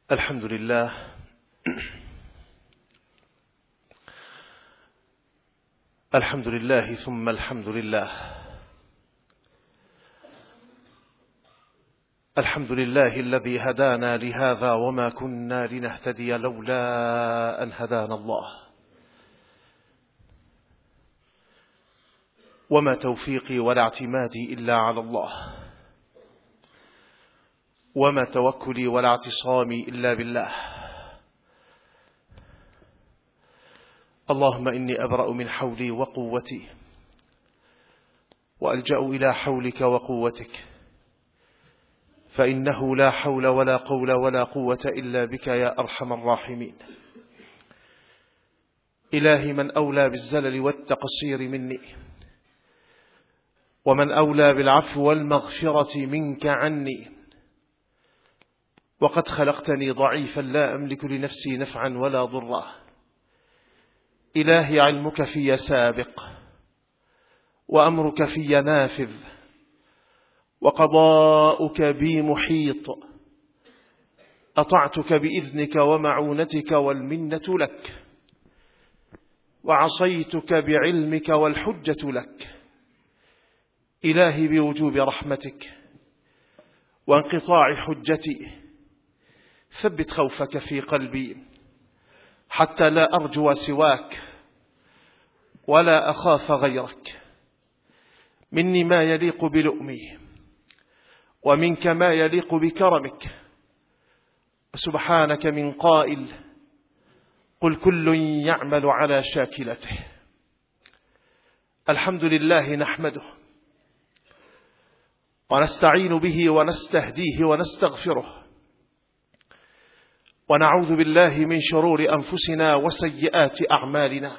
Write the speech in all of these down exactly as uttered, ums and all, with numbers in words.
الحمد لله الحمد لله ثم الحمد لله الحمد لله الذي هدانا لهذا وما كنا لنهتدي لولا أن هدانا الله وما توفيقي ولا اعتمادي إلا على الله وما توكلي ولا اعتصامي إلا بالله اللهم إني أبرأ من حولي وقوتي وألجأ إلى حولك وقوتك فإنه لا حول ولا قول ولا قوة إلا بك يا أرحم الراحمين. إلهي من أولى بالزلل والتقصير مني ومن أولى بالعفو والمغفرة منك عني وقد خلقتني ضعيفا لا أملك لنفسي نفعا ولا ضرا. إلهي علمك في سابق وأمرك في نافذ وقضاؤك بي محيط. أطعتك بإذنك ومعونتك والمنة لك وعصيتك بعلمك والحجة لك. إلهي بوجوب رحمتك وانقطاع حجتي ثبت خوفك في قلبي حتى لا أرجو سواك ولا أخاف غيرك. مني ما يليق بلؤمي ومنك ما يليق بكرمك. سبحانك من قائل قل كل يعمل على شاكلته. الحمد لله نحمده ونستعين به ونستهديه ونستغفره ونعوذ بالله من شرور أنفسنا وسيئات أعمالنا.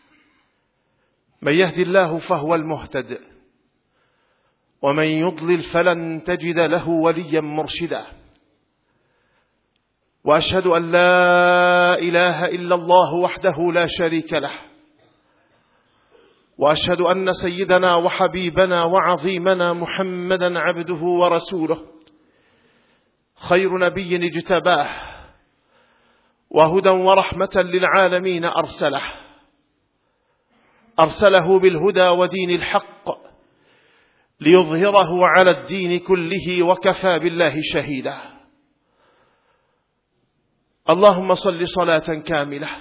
من يهدي الله فهو المهتد ومن يضلل فلن تجد له وليا مرشدا. وأشهد أن لا إله إلا الله وحده لا شريك له وأشهد أن سيدنا وحبيبنا وعظيمنا محمدا عبده ورسوله خير نبي اجتباه وهدى ورحمة للعالمين أرسله أرسله بالهدى ودين الحق ليظهره على الدين كله وكفى بالله شهيدا. اللهم صل صلاة كاملة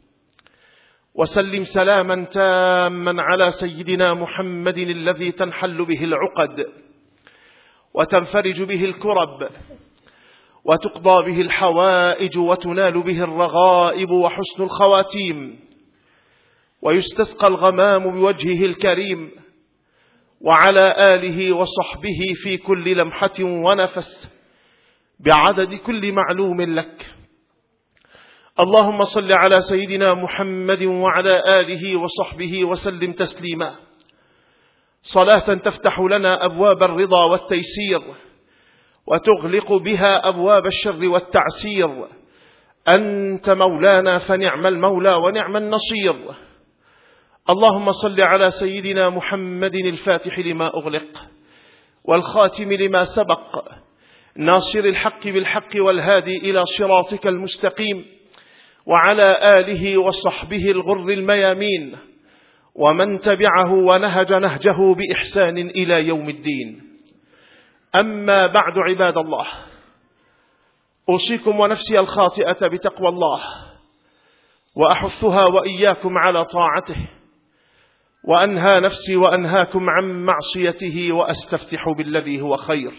وسلم سلاما تاما على سيدنا محمد الذي تنحل به العقد وتنفرج به الكرب وتقضى به الحوائج وتنال به الرغائب وحسن الخواتيم ويستسقى الغمام بوجهه الكريم وعلى آله وصحبه في كل لمحة ونفس بعدد كل معلوم لك. اللهم صل على سيدنا محمد وعلى آله وصحبه وسلم تسليما صلاة تفتح لنا أبواب الرضا والتيسير وتغلق بها أبواب الشر والتعسير. أنت مولانا فنعم المولى ونعم النصير. اللهم صل على سيدنا محمد الفاتح لما أغلق والخاتم لما سبق ناصر الحق بالحق والهادي إلى صراطك المستقيم وعلى آله وصحبه الغر الميامين ومن تبعه ونهج نهجه بإحسان إلى يوم الدين. أما بعد عباد الله، أوصيكم ونفسي الخاطئة بتقوى الله وأحثها وإياكم على طاعته وأنهى نفسي وأنهاكم عن معصيته وأستفتح بالذي هو خير.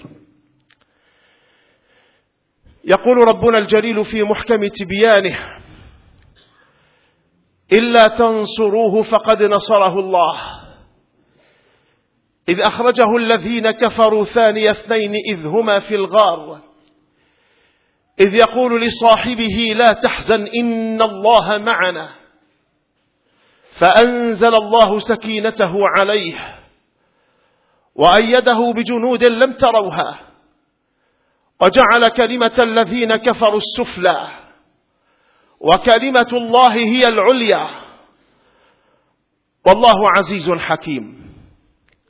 يقول ربنا الجليل في محكم تبيانه: إلا تنصروه فقد نصره الله إذ أخرجه الذين كفروا ثاني اثنين إذ هما في الغار إذ يقول لصاحبه لا تحزن إن الله معنا فأنزل الله سكينته عليه وأيده بجنود لم تروها وجعل كلمة الذين كفروا السفلى وكلمة الله هي العليا والله عزيز حكيم.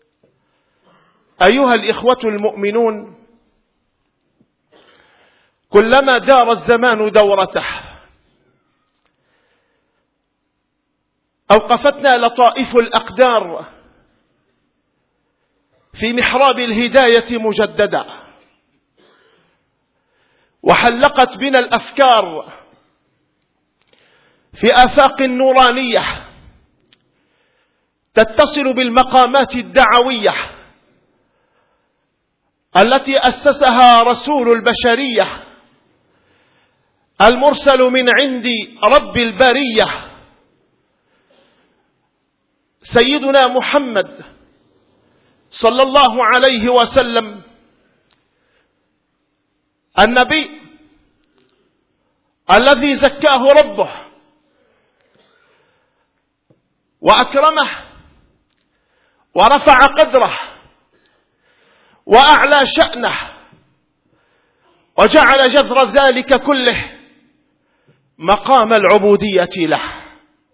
أيها الإخوة المؤمنون، كلما دار الزمان دورته أوقفتنا لطائف الأقدار في محراب الهداية مجددا، وحلقت بنا الأفكار في آفاق نورانية تتصل بالمقامات الدعوية التي أسسها رسول البشرية المرسل من عند رب البرية سيدنا محمد صلى الله عليه وسلم، النبي الذي زكاه ربه وأكرمه ورفع قدره وأعلى شأنه، وجعل جذر ذلك كله مقام العبودية له.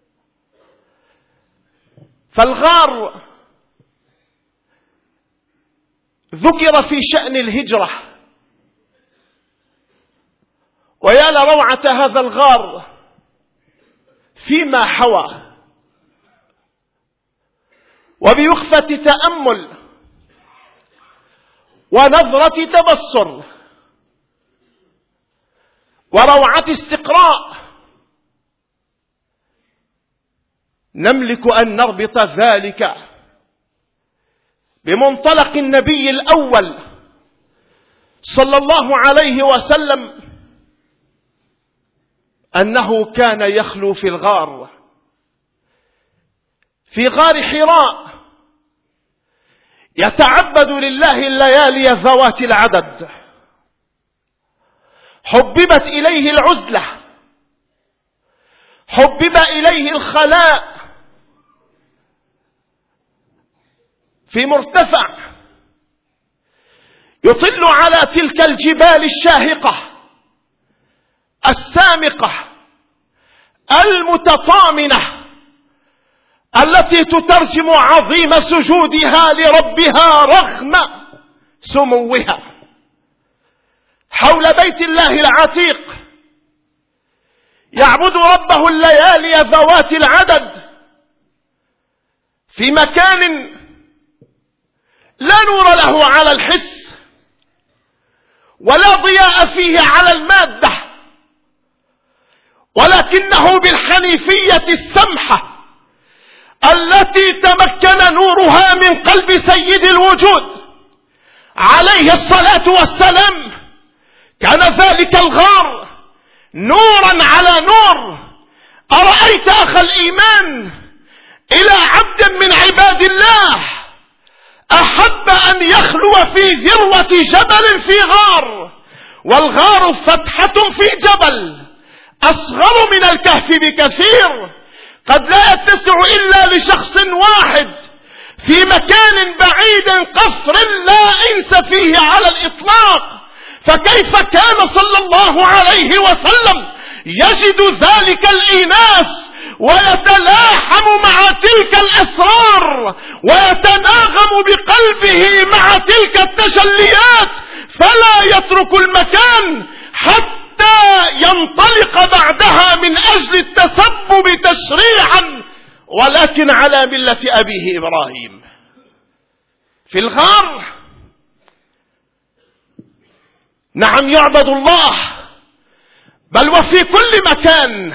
فالغار ذكر في شأن الهجرة، ويا لروعة هذا الغار فيما حوى. وبوقفة تأمل ونظرة تبصر وروعة استقراء نملك أن نربط ذلك بمنطلق النبي الأول صلى الله عليه وسلم، أنه كان يخلو في الغار، في غار حراء، يتعبد لله الليالي ذوات العدد. حببت إليه العزلة، حبب إليه الخلاء في مرتفع يطل على تلك الجبال الشاهقة السامقة المتطامنة التي تترجم عظيم سجودها لربها رغم سموها حول بيت الله العتيق، يعبد ربه الليالي ذوات العدد في مكان لا نور له على الحس ولا ضياء فيه على المادة، ولكنه بالحنيفية السمحة التي تمكن نورها من قلب سيد الوجود عليه الصلاة والسلام، كان ذلك الغار نورا على نور. أرأيت أخ الإيمان إلى عبد من عباد الله أحب أن يخلو في ذروة جبل في غار، والغار فتحة في جبل أصغر من الكهف بكثير، قد لا يتسع إلا لشخص واحد في مكان بعيد قفر لا إنس فيه على الإطلاق. فكيف كان صلى الله عليه وسلم يجد ذلك الإيناس ويتلاحم مع تلك الأسرار ويتناغم بقلبه مع تلك التجليات، فلا يترك المكان حتى ينطلق بعدها من أجل التسبب تشريعا، ولكن على ملة أبيه إبراهيم. في الغار نعم يعبد الله، بل وفي كل مكان.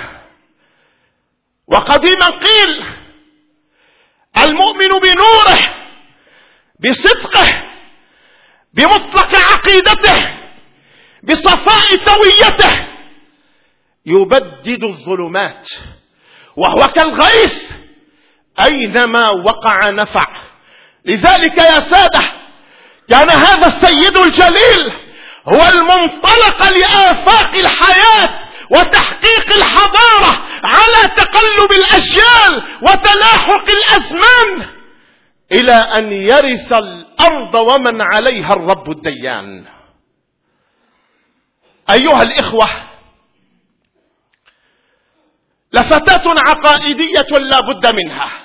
وقديما قيل المؤمن بنوره، بصدقه، بمطلق عقيدته، بصفاء تويته يبدد الظلمات، وهو كالغيث أينما وقع نفع. لذلك يا سادة كان هذا السيد الجليل هو المنطلق لآفاق الحياة وتحقيق الحضارة على تقلب الأجيال وتلاحق الأزمان، إلى أن يرث الأرض ومن عليها الرب الديان. أيها الإخوة، لفتاة عقائدية لا بد منها،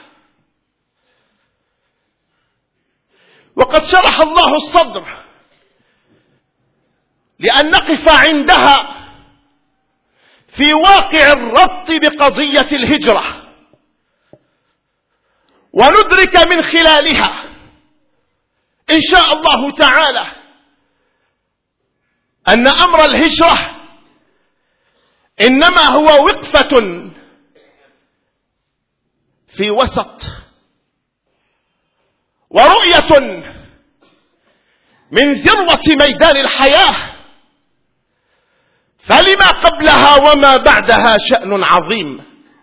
وقد شرح الله الصدر لأن نقف عندها في واقع الربط بقضية الهجرة، وندرك من خلالها إن شاء الله تعالى أن أمر الهجرة إنما هو وقفة في وسط ورؤية من ذروة ميدان الحياة، فلما قبلها وما بعدها شأن عظيم،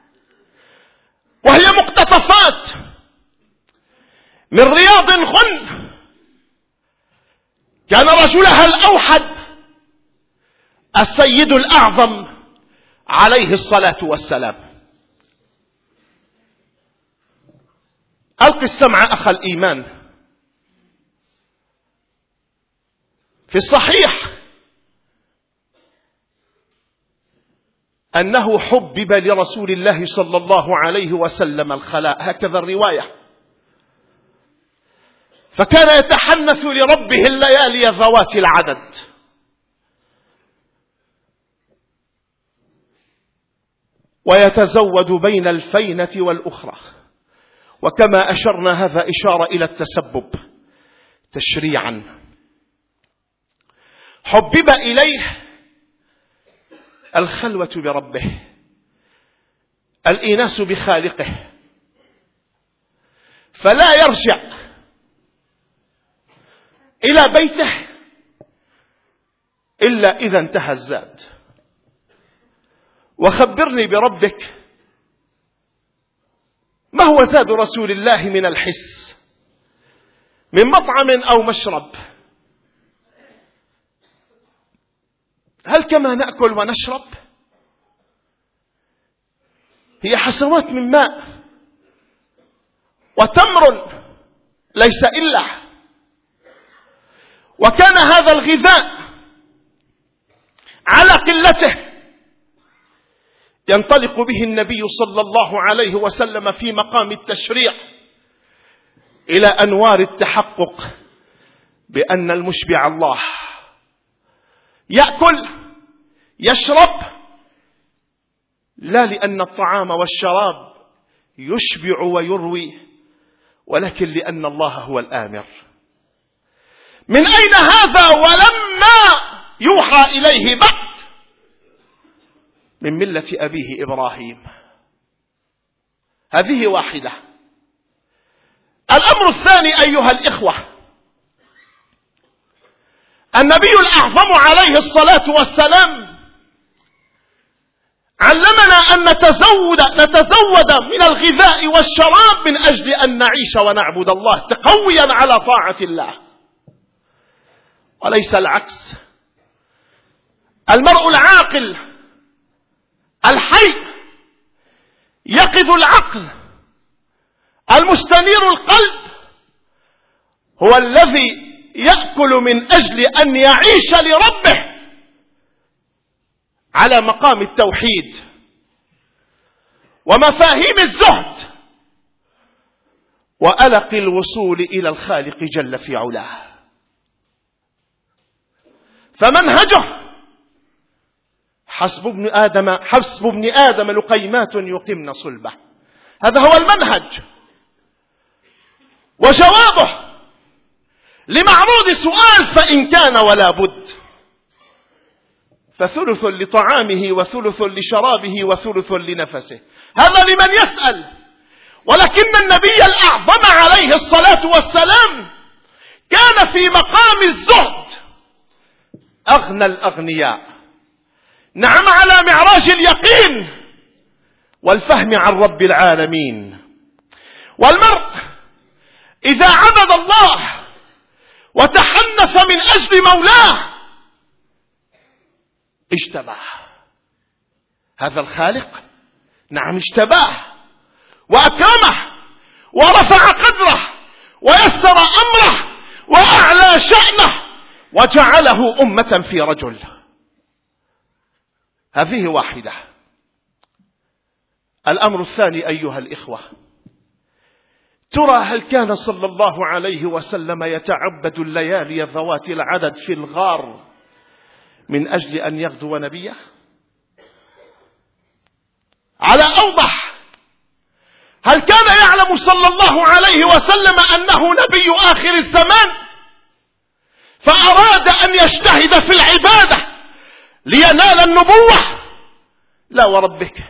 وهي مقتطفات من رياض غن كان رجلها الأوحد السيد الأعظم عليه الصلاة والسلام. ألق السمع أخ الإيمان. في الصحيح أنه حبب لرسول الله صلى الله عليه وسلم الخلاء، هكذا الرواية، فكان يتحنث لربه الليالي ذوات العدد، ويتزود بين الفينة والأخرى، وكما أشرنا هذا إشارة إلى التسبب تشريعا. حبب إليه الخلوة بربه، الإناس بخالقه، فلا يرجع إلى بيته إلا إذا انتهى الزاد. وخبرني بربك، ما هو زاد رسول الله من الحس، من مطعم أو مشرب؟ هل كما نأكل ونشرب؟ هي حسوات من ماء وتمر ليس إلا. وكان هذا الغذاء على قلته ينطلق به النبي صلى الله عليه وسلم في مقام التشريع إلى أنوار التحقق بأن المشبع الله. يأكل يشرب لا لأن الطعام والشراب يشبع ويروي، ولكن لأن الله هو الآمر. من أين هذا ولما يوحى إليه بعد؟ من ملة أبيه إبراهيم. هذه واحدة. الأمر الثاني أيها الإخوة، النبي الأعظم عليه الصلاة والسلام علمنا أن نتزود, نتزود من الغذاء والشراب من أجل أن نعيش ونعبد الله تقويا على طاعة الله، وليس العكس. المرء العاقل الحي يقظ العقل المستنير القلب هو الذي يأكل من أجل أن يعيش لربه على مقام التوحيد ومفاهيم الزهد وألق الوصول إلى الخالق جل في علاه. فمنهجه حسب ابن آدم حسب ابن آدم لقيمات يقمن صلبه، هذا هو المنهج. وجوابه لمعروض سؤال فإن كان ولا بد، فثلث لطعامه وثلث لشرابه وثلث لنفسه، هذا لمن يسأل. ولكن النبي الأعظم عليه الصلاة والسلام كان في مقام الزهد أغنى الأغنياء، نعم، على معراج اليقين والفهم عن رب العالمين. والمرء إذا عبد الله وتحنث من أجل مولاه اجتباه. هذا الخالق نعم اجتباه وأكرمه ورفع قدره ويسر أمره وأعلى شأنه وجعله أمة في رجل. هذه واحدة. الأمر الثاني أيها الإخوة، ترى هل كان صلى الله عليه وسلم يتعبد الليالي ذوات العدد في الغار من أجل أن يغدو نبيه؟ على أوضح، هل كان يعلم صلى الله عليه وسلم أنه نبي آخر الزمان فأراد أن يجتهد في العبادة لينال النبوة؟ لا وربك،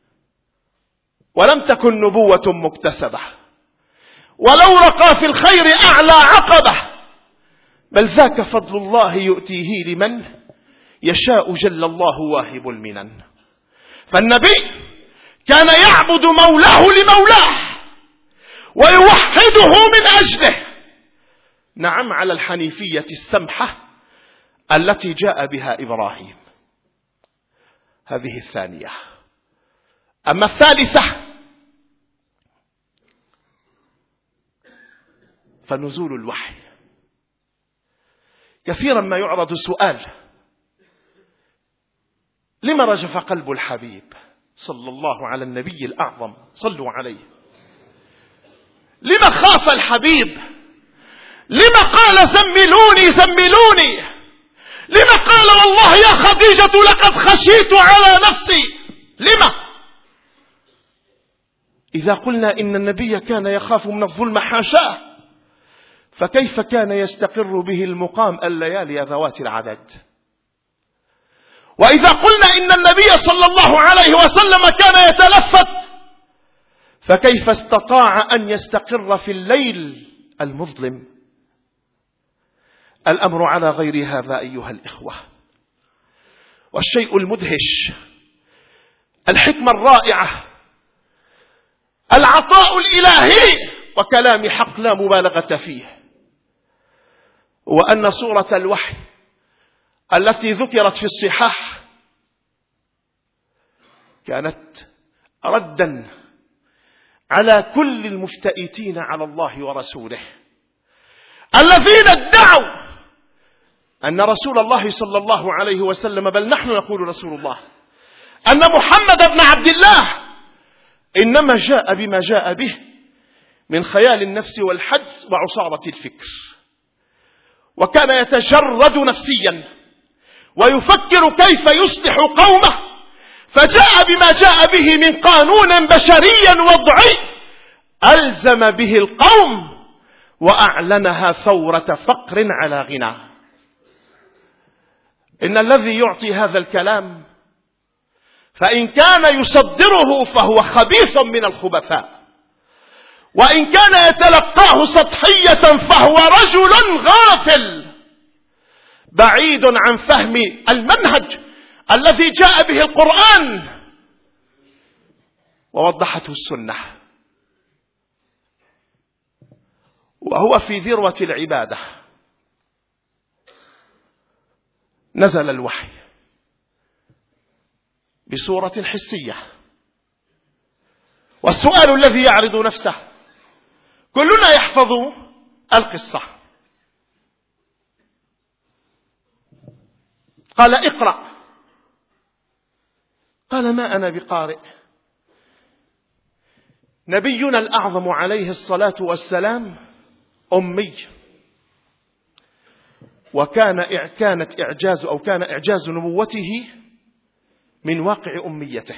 ولم تكن نبوة مكتسبة، ولو رقى في الخير أعلى عقبة، بل ذاك فضل الله يؤتيه لمن يشاء جل الله واهب المنن. فالنبي كان يعبد مولاه لمولاه ويوحده من أجله، نعم، على الحنيفية السمحة التي جاء بها إبراهيم. هذه الثانية. أما الثالثة فنزول الوحي. كثيرا ما يعرض سؤال: لما رجف قلب الحبيب صلى الله على النبي الأعظم، صلوا عليه؟ لما خاف الحبيب؟ لما قال زملوني زملوني؟ لما قال والله يا خديجة لقد خشيت على نفسي؟ لما؟ إذا قلنا إن النبي كان يخاف من الظلم حاشاه، فكيف كان يستقر به المقام الليالي ذوات العدد؟ وإذا قلنا إن النبي صلى الله عليه وسلم كان يتلفت، فكيف استطاع أن يستقر في الليل المظلم؟ الأمر على غير هذا أيها الإخوة. والشيء المدهش، الحكمة الرائعة، العطاء الإلهي، وكلام حق لا مبالغة فيه، وأن سورة الوحي التي ذكرت في الصحاح كانت ردا على كل المفتئتين على الله ورسوله الذين ادعوا أن رسول الله صلى الله عليه وسلم، بل نحن نقول رسول الله، أن محمد بن عبد الله إنما جاء بما جاء به من خيال النفس والحدس وعصارة الفكر، وكان يتجرد نفسيا ويفكر كيف يصلح قومه، فجاء بما جاء به من قانون بشري وضعي ألزم به القوم وأعلنها ثورة فقر على غنى. إن الذي يعطي هذا الكلام فإن كان يصدره فهو خبيث من الخبثاء، وإن كان يتلقاه سطحية فهو رجل غافل بعيد عن فهم المنهج الذي جاء به القرآن ووضحته السنة. وهو في ذروة العبادة نزل الوحي بصورة حسية. والسؤال الذي يعرض نفسه: كلنا يحفظ القصة، قال اقرأ، قال ما أنا بقارئ. نبينا الأعظم عليه الصلاة والسلام أمي، وكان كانت إعجاز أو كان إعجاز نبوته من واقع أميته.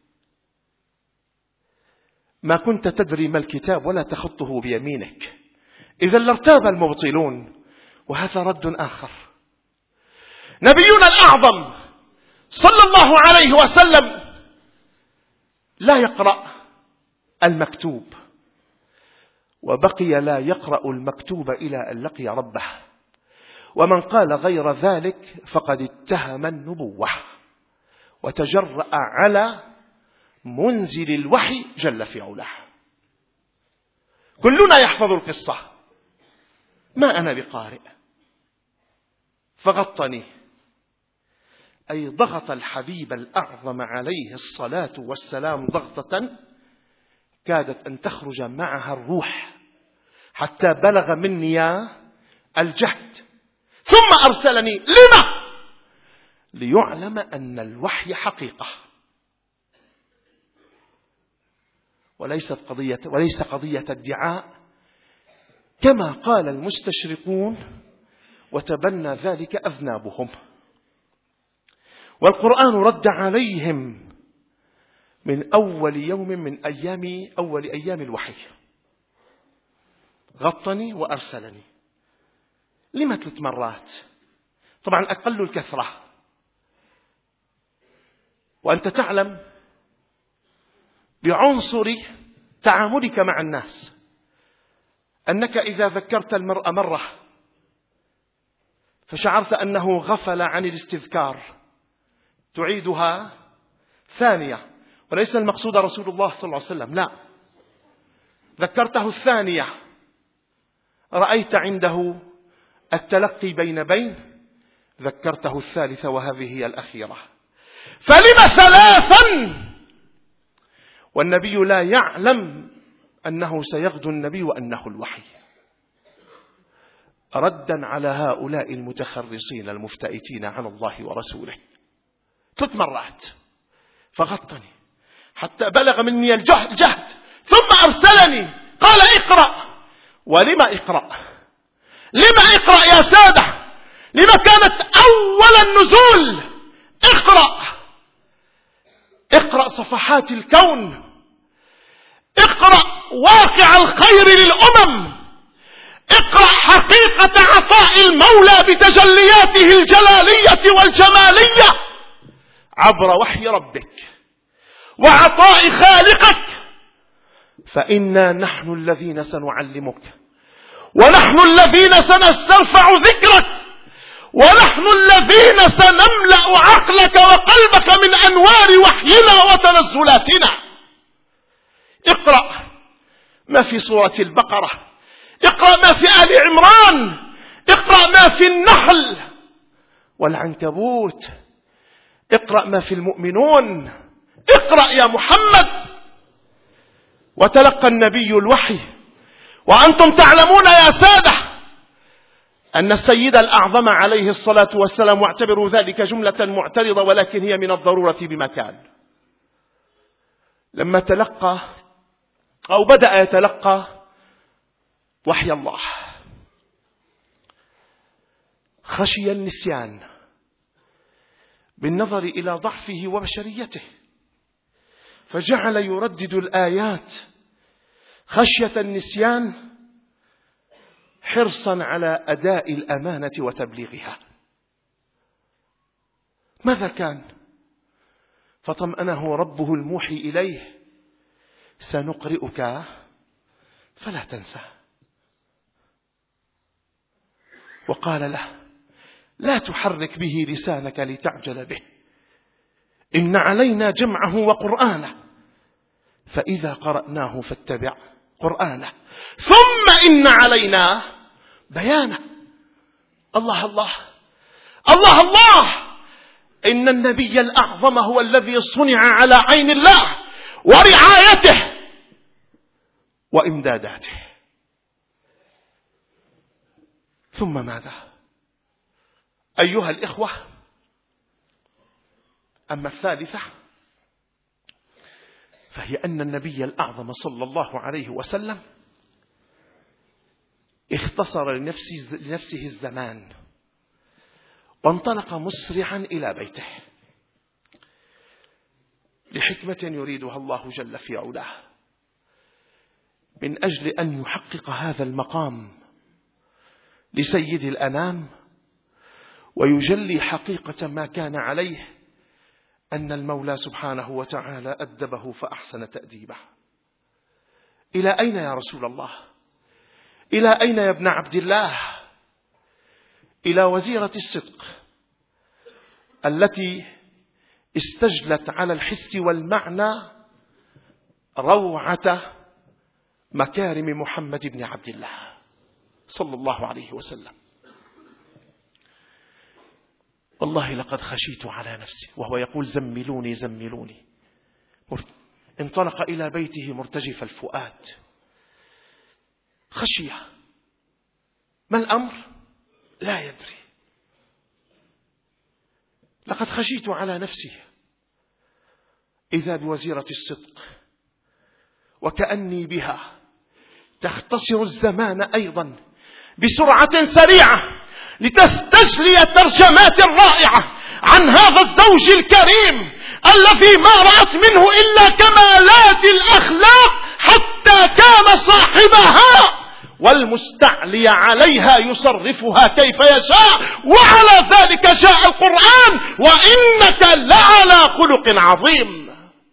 ما كنت تدري ما الكتاب ولا تخطه بيمينك، إذا لارتاب المبطلون. وهذا رد آخر. نبينا الأعظم صلى الله عليه وسلم لا يقرأ المكتوب، وبقي لا يقرأ المكتوب إلى أن لقي ربه. ومن قال غير ذلك فقد اتهم النبوة وتجرأ على منزل الوحي جل في علاه. كلنا يحفظ القصة، ما أنا بقارئ. فغطني، أي ضغط الحبيب الأعظم عليه الصلاة والسلام ضغطة كادت أن تخرج معها الروح، حتى بلغ مني الجهد. ثم أرسلني لما؟ ليعلم أن الوحي حقيقة، وليست قضية وليس قضية ادعاء كما قال المستشرقون وتبنى ذلك أذنابهم. والقرآن رد عليهم من أول يوم من أيام أول أيام الوحي. غطني وأرسلني. لما ثلاث مرات؟ طبعا أقل الكثرة. وأنت تعلم بعنصر تعاملك مع الناس أنك إذا ذكرت المرء مرة فشعرت أنه غفل عن الاستذكار تعيدها ثانية، وليس المقصود رسول الله صلى الله عليه وسلم، لا، ذكرته الثانية رأيت عنده التلقي بين بين، ذكرته الثالثة وهذه هي الأخيرة. فلم ثلاثا والنبي لا يعلم أنه سيغدو النبي وأنه الوحي، ردا على هؤلاء المتخرصين المفتئتين عن الله ورسوله. ثلاث مرات فغطني حتى بلغ مني الجهد جهد ثم أرسلني قال اقرأ. ولما اقرأ؟ لما اقرأ يا سادة؟ لما كانت أول النزول اقرأ؟ اقرأ صفحات الكون، اقرأ واقع الخير للأمم، اقرأ حقيقة عطاء المولى بتجلياته الجلالية والجمالية عبر وحي ربك وعطاء خالقك. فإنا نحن الذين سنعلمك، ونحن الذين سنسترفع ذكرك، ونحن الذين سنملأ عقلك وقلبك من أنوار وحينا وتنزلاتنا. اقرأ ما في سورة البقرة، اقرأ ما في آل عمران، اقرأ ما في النحل والعنكبوت، اقرأ ما في المؤمنون، اقرأ يا محمد. وتلقى النبي الوحي وأنتم تعلمون يا سادة أن السيد الأعظم عليه الصلاة والسلام، واعتبروا ذلك جملة معترضة ولكن هي من الضرورة بمكان، لما تلقى أو بدأ يتلقى وحي الله خشي النسيان بالنظر إلى ضعفه وبشريته، فجعل يردد الآيات خشية النسيان حرصا على أداء الأمانة وتبليغها. ماذا كان؟ فطمأنه ربه الموحي إليه سنقرئك فلا تنسى، وقال له لا تحرك به لسانك لتعجل به، إن علينا جمعه وقرآنه، فإذا قرأناه فاتبع قرآنه، ثم إن علينا بيانه. الله الله الله الله، إن النبي الأعظم هو الذي صنع على عين الله ورعايته وإمداداته. ثم ماذا أيها الإخوة؟ أما الثالثة فهي أن النبي الأعظم صلى الله عليه وسلم اختصر لنفسه, لنفسه الزمان وانطلق مسرعا إلى بيته لحكمة يريدها الله جل في علاه، من أجل أن يحقق هذا المقام لسيد الأنام ويجلي حقيقة ما كان عليه، أن المولى سبحانه وتعالى أدبه فأحسن تأديبه. إلى أين يا رسول الله؟ إلى أين يا ابن عبد الله؟ إلى وزيرة الصدق التي استجلت على الحس والمعنى روعة مكارم محمد بن عبد الله صلى الله عليه وسلم. والله لقد خشيت على نفسي، وهو يقول زملوني زملوني. انطلق إلى بيته مرتجف الفؤاد، خشية. ما الأمر؟ لا يدري. لقد خشيت على نفسي، إذا بوزيرة الصدق وكأني بها تختصر الزمان أيضا بسرعة سريعة لتستجلي ترجمات رائعة عن هذا الزوج الكريم الذي ما رأت منه إلا كمالات الأخلاق حتى كان صاحبها والمستعلي عليها يصرفها كيف يشاء. وعلى ذلك جاء القرآن: وإنك لعلى خلق عظيم.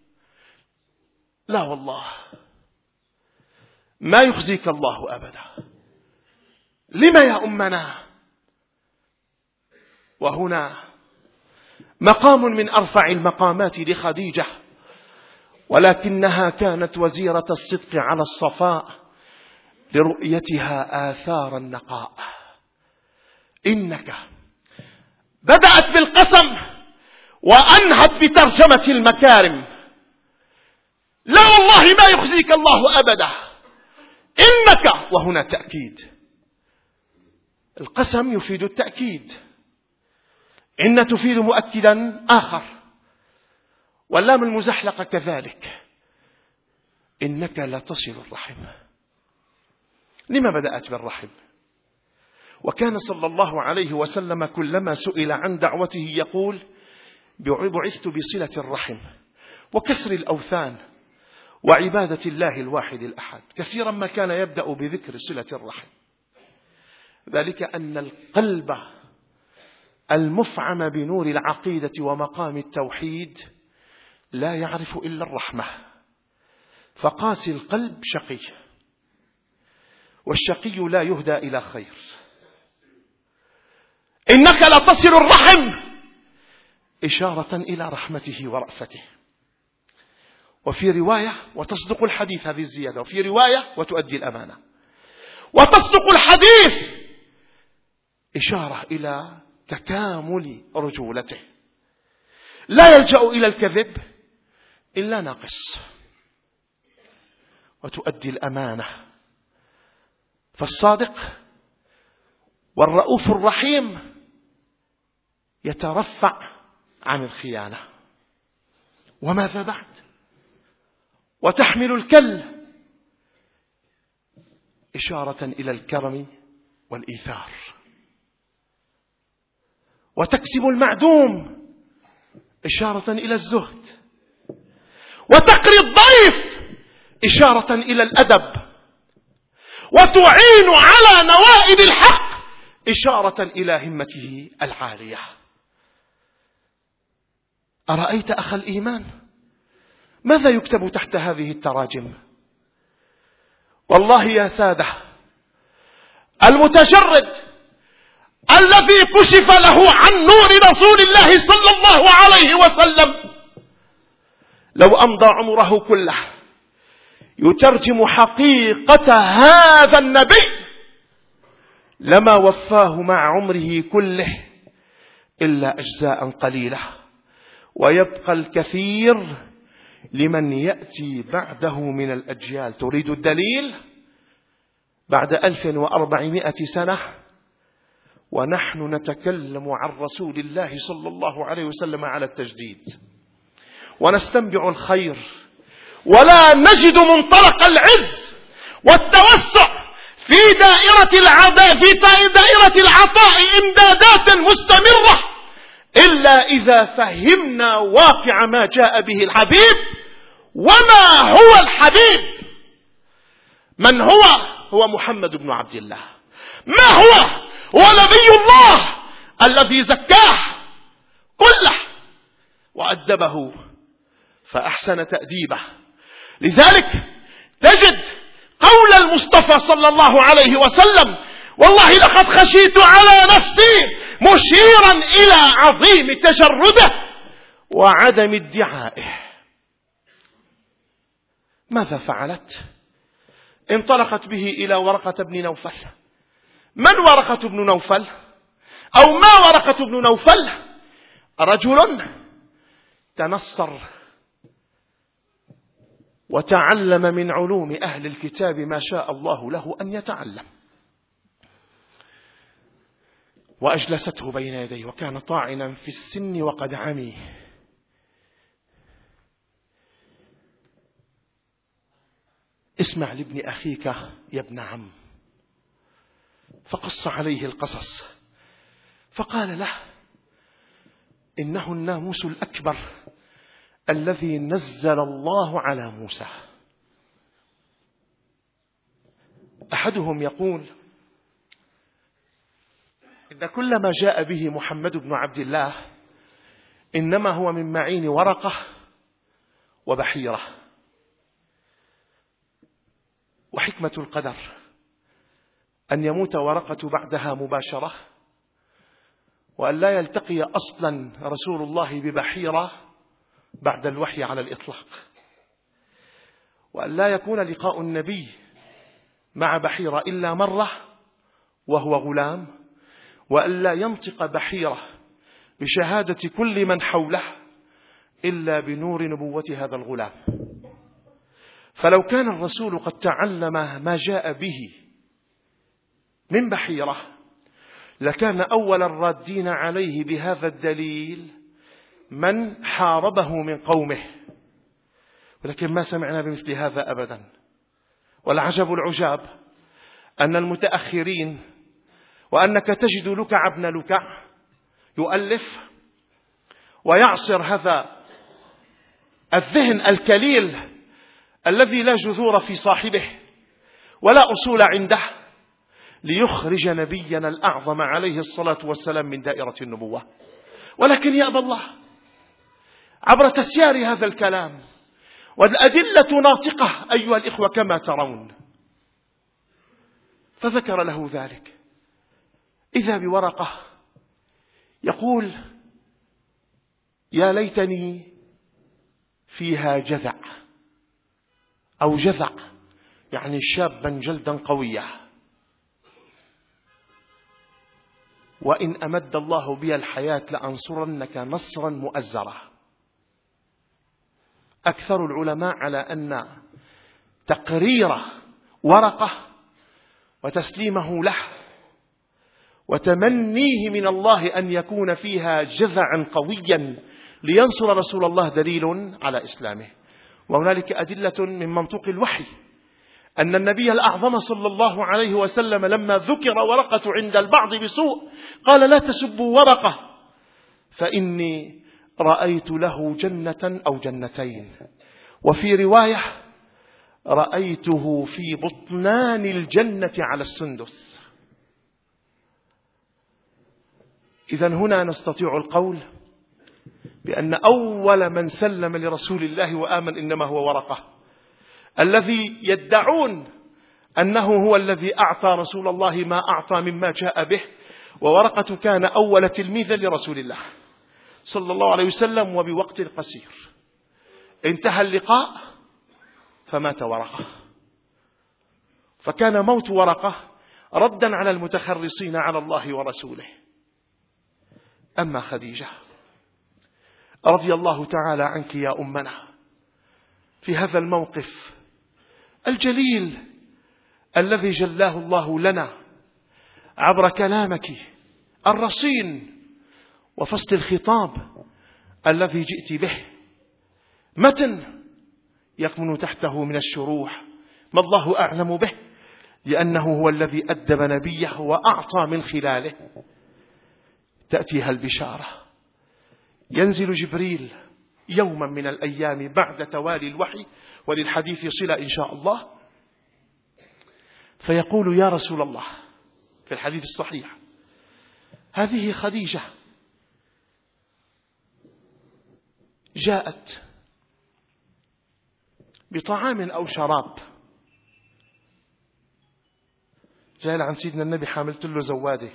لا والله ما يخزيك الله أبدا. لما يا أمنا؟ وهنا مقام من أرفع المقامات لخديجة، ولكنها كانت وزيرة الصدق على الصفاء لرؤيتها آثار النقاء. إنك بدأت بالقسم وأنهت بترجمة المكارم. لا والله ما يخزيك الله أبدا. إنك، وهنا تأكيد، القسم يفيد التأكيد، إن تفيد مؤكدا آخر، واللام المزحلقة كذلك. إنك لتصل الرحم. لما بدأت بالرحم؟ وكان صلى الله عليه وسلم كلما سئل عن دعوته يقول: بعثت بصلة الرحم وكسر الأوثان وعبادة الله الواحد الأحد. كثيرا ما كان يبدأ بذكر صلة الرحم، ذلك أن القلب المفعم بنور العقيدة ومقام التوحيد لا يعرف إلا الرحمة، فقاسي القلب شقي، والشقي لا يهدى إلى خير. إنك لتصل الرحم إشارة إلى رحمته ورأفته. وفي رواية: وتصدق الحديث، هذه الزيادة. وفي رواية: وتؤدي الأمانة. وتصدق الحديث إشارة إلى تكامل رجولته، لا يلجأ إلى الكذب إلا ناقص. وتؤدي الأمانة، فالصادق والرؤوف الرحيم يترفع عن الخيانة. وماذا بعد؟ وتحمل الكل إشارة إلى الكرم والإيثار. وتكسب المعدوم إشارة إلى الزهد. وتقري الضيف إشارة إلى الأدب. وتعين على نوائب الحق إشارة إلى همته العالية. أرأيت أخ الإيمان ماذا يكتب تحت هذه التراجم؟ والله يا سادة، المتشرد الذي كشف له عن نور رسول الله صلى الله عليه وسلم لو أمضى عمره كله يترجم حقيقة هذا النبي لما وفاه مع عمره كله إلا أجزاء قليلة، ويبقى الكثير لمن يأتي بعده من الأجيال. تريد الدليل؟ بعد ألف وأربعمائة سنة ونحن نتكلم عن رسول الله صلى الله عليه وسلم على التجديد، ونستنبع الخير، ولا نجد منطلق العز والتوسع في دائرة العداء في دائرة العطاء إمدادات مستمرة إلا إذا فهمنا واقع ما جاء به الحبيب. وما هو الحبيب؟ من هو؟ هو محمد بن عبد الله. ما هو؟ هو نبي الله الذي زكاه كله وأدبه فأحسن تأديبه. لذلك تجد قول المصطفى صلى الله عليه وسلم: والله لقد خشيت على نفسي، مشيرا إلى عظيم تجرده وعدم ادعائه. ماذا فعلت؟ انطلقت به إلى ورقة بن نوفل. من ورقة بن نوفل؟ أو ما ورقة بن نوفل؟ رجل تنصر وتعلم من علوم أهل الكتاب ما شاء الله له أن يتعلم، وأجلسته بين يديه، وكان طاعنا في السن وقد عمي. اسمع لابن أخيك يا ابن عم. فقص عليه القصص، فقال له: إنه الناموس الأكبر الذي نزل الله على موسى. أحدهم يقول إن كل ما جاء به محمد بن عبد الله إنما هو من معين ورقة وبحيرة. وحكمة القدر أن يموت ورقة بعدها مباشرة، وأن لا يلتقي أصلا رسول الله ببحيرة بعد الوحي على الإطلاق، وأن لا يكون لقاء النبي مع بحيرة إلا مرة وهو غلام، وأن لا ينطق بحيرة بشهادة كل من حوله إلا بنور نبوة هذا الغلام. فلو كان الرسول قد تعلم ما جاء به من بحيرة لكان أول الرادين عليه بهذا الدليل من حاربه من قومه، ولكن ما سمعنا بمثل هذا أبدا. والعجب العجاب أن المتأخرين، وأنك تجد لكع ابن لكع يؤلف ويعصر هذا الذهن الكليل الذي لا جذور في صاحبه ولا أصول عنده، ليخرج نبينا الأعظم عليه الصلاة والسلام من دائرة النبوة. ولكن يأبى الله عبر تسيار هذا الكلام، والأدلة ناطقة أيها الإخوة كما ترون. فذكر له ذلك، إذا بورقة يقول: يا ليتني فيها جذع أو جذع، يعني شابا جلدا قويا، وإن أمد الله بي الحياة لأنصرنك نصرا مؤزرا. أكثر العلماء على أن تقرير ورقة وتسليمه له وتمنيه من الله أن يكون فيها جذعا قويا لينصر رسول الله دليل على إسلامه. وهنالك أدلة من منطوق الوحي أن النبي الأعظم صلى الله عليه وسلم لما ذكر ورقة عند البعض بسوء قال: لا تسبوا ورقة فإني رأيت له جنة أو جنتين، وفي رواية رأيته في بطنان الجنة على السندس. إذن هنا نستطيع القول بأن أول من سلم لرسول الله وآمن إنما هو ورقة، الذي يدعون أنه هو الذي أعطى رسول الله ما أعطى مما جاء به. وورقة كان أول تلميذ لرسول الله صلى الله عليه وسلم، وبوقت قصير انتهى اللقاء فمات ورقة. فكان موت ورقة ردا على المتخرصين على الله ورسوله. أما خديجة رضي الله تعالى عنك يا أمنا في هذا الموقف الجليل الذي جلاه الله لنا عبر كلامك الرصين وفصل الخطاب الذي جئت به، متن يكمن تحته من الشروح ما الله أعلم به، لأنه هو الذي أدب نبيه وأعطى من خلاله. تأتيها البشارة، ينزل جبريل يوما من الأيام بعد توالي الوحي، وللحديث صلة إن شاء الله، فيقول: يا رسول الله، في الحديث الصحيح: هذه خديجة جاءت بطعام أو شراب، جاء عن سيدنا النبي حاملت له زواده،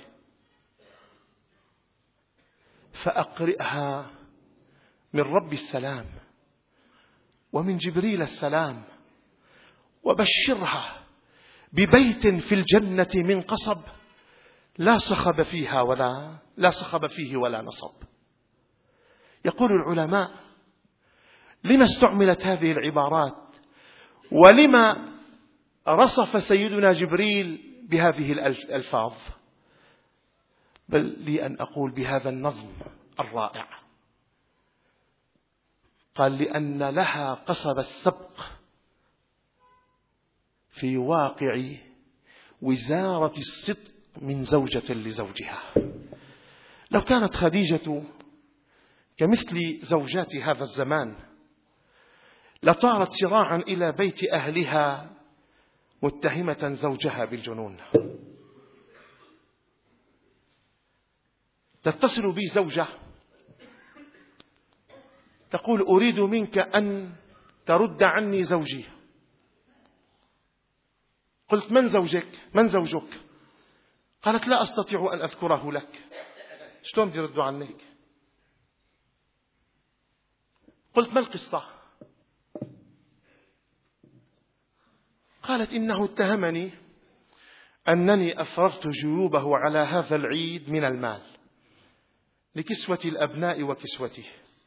فأقرئها من رب السلام ومن جبريل السلام، وبشرها ببيت في الجنة من قصب لا صخب فيها ولا لا صخب فيه ولا نصب. يقول العلماء: لما استعملت هذه العبارات؟ ولما رصف سيدنا جبريل بهذه الألفاظ؟ بل لي أن أقول بهذا النظم الرائع. قال: لأن لها قصب السبق في واقع وزارة الصدق من زوجة لزوجها. لو كانت خديجة كمثل زوجات هذا الزمان لطارت سراعا إلى بيت أهلها متهمة زوجها بالجنون. تتصل بي زوجة تقول أريد منك أن ترد عني زوجي. قلت من زوجك؟ من زوجك؟ قالت لا أستطيع أن أذكره لك. شلون بدي يردوا عنك؟ قلت ما القصة؟ قالت إنه اتهمني أنني أفرغت جيوبه على هذا العيد من المال لكسوة الأبناء وكسوته.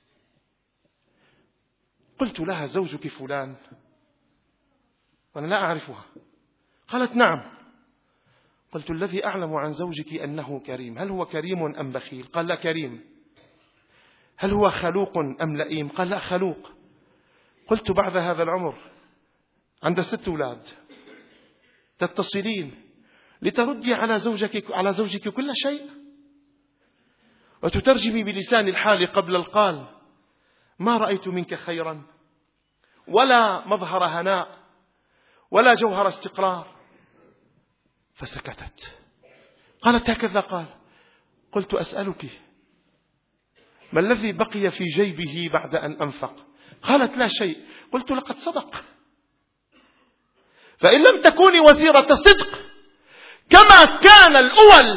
قلت لها زوجك فلان؟ وأنا لا أعرفها. قالت نعم. قلت الذي أعلم عن زوجك أنه كريم، هل هو كريم أم بخيل؟ قال لا كريم. هل هو خلوق أم لئيم؟ قال لا خلوق. قلت بعد هذا العمر عند ست أولاد تتصلين لتردي على زوجك على زوجك كل شيء وتترجمي بلسان الحال قبل القال ما رأيت منك خيرا ولا مظهر هناء ولا جوهر استقرار. فسكتت. قالت هكذا قال. قلت أسألك ما الذي بقي في جيبه بعد أن أنفق؟ قالت لا شيء. قلت لقد صدق. فإن لم تكوني وزيرة صدق كما كان الأول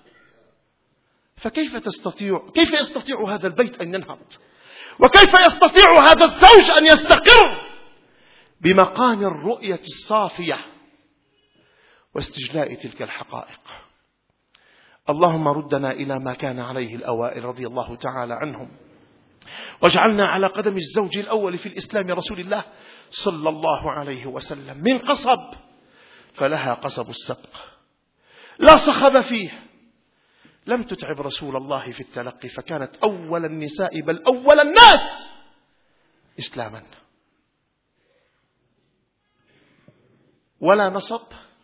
فكيف تستطيع كيف يستطيع هذا البيت أن ينهض؟ وكيف يستطيع هذا الزوج أن يستقر بمقام الرؤية الصافية واستجلاء تلك الحقائق؟ اللهم ردنا إلى ما كان عليه الأوائل رضي الله تعالى عنهم، واجعلنا على قدم الزوج الأول في الإسلام رسول الله صلى الله عليه وسلم. من قصب فلها قصب السبق، لا صخب فيه. لم تتعب رسول الله في التلقي، فكانت أول النساء بل أول الناس إسلاما. ولا نصب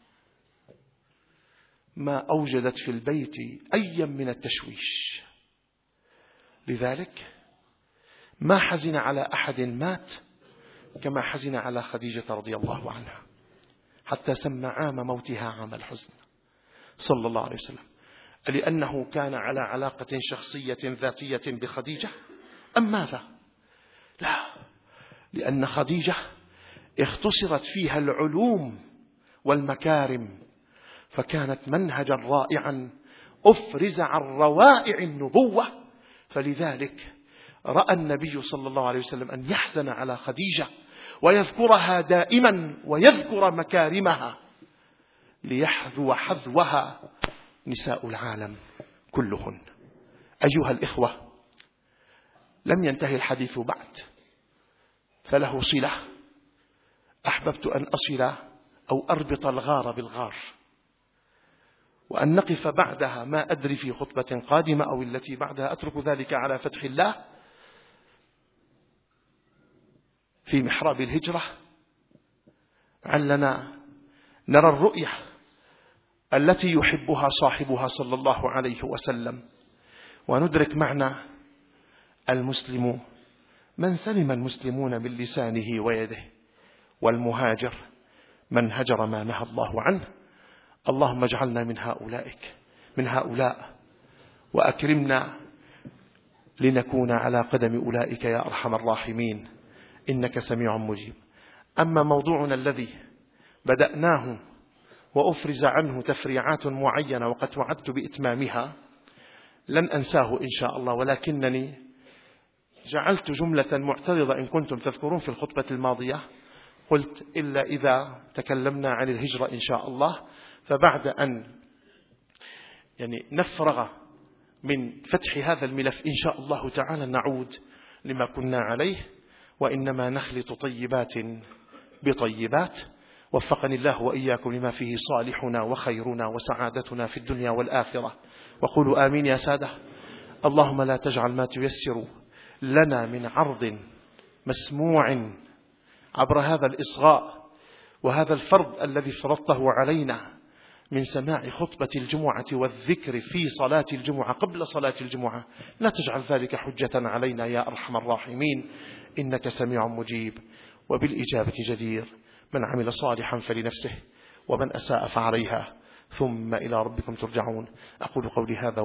ما أوجدت في البيت أي من التشويش. لذلك ما حزن على أحد مات كما حزن على خديجة رضي الله عنها، حتى سمى عام موتها عام الحزن صلى الله عليه وسلم. لأنه كان على علاقة شخصية ذاتية بخديجة أم ماذا؟ لا، لأن خديجة اختصرت فيها العلوم والمكارم، فكانت منهجا رائعا أفرز عن روائع النبوة. فلذلك رأى النبي صلى الله عليه وسلم أن يحزن على خديجة ويذكرها دائما ويذكر مكارمها ليحذو حذوها نساء العالم كلهن. أيها الإخوة، لم ينتهي الحديث بعد، فله صلة أحببت أن أصل أو أربط الغار بالغار، وأن نقف بعدها ما أدري في خطبة قادمة أو التي بعدها، أترك ذلك على فتح الله في محراب الهجرة، علنا نرى الرؤية التي يحبها صاحبها صلى الله عليه وسلم، وندرك معنى المسلم من سلم المسلمون من لسانه ويده، والمهاجر من هجر ما نهى الله عنه. اللهم اجعلنا من هؤلاء من هؤلاء وأكرمنا لنكون على قدم أولئك يا أرحم الراحمين، إنك سميع مجيب. أما موضوعنا الذي بدأناه وأفرز عنه تفريعات معينة وقد وعدت بإتمامها لن أنساه إن شاء الله، ولكنني جعلت جملة معترضة إن كنتم تذكرون في الخطبة الماضية. قلت إلا إذا تكلمنا عن الهجرة إن شاء الله، فبعد أن يعني نفرغ من فتح هذا الملف إن شاء الله تعالى نعود لما كنا عليه، وإنما نخلط طيبات بطيبات. وفقني الله وإياكم لما فيه صالحنا وخيرنا وسعادتنا في الدنيا والآخرة، وقولوا آمين يا سادة. اللهم لا تجعل ما تيسر لنا من عرض مسموع عبر هذا الإصغاء وهذا الفرض الذي فرضته علينا من سماع خطبة الجمعة والذكر في صلاة الجمعة قبل صلاة الجمعة. لا تجعل ذلك حجة علينا يا أرحم الراحمين، إنك سميع مجيب وبالإجابة جدير. من عمل صالحا فلنفسه ومن أساء فعليها ثم إلى ربكم ترجعون. أقول قولي هذا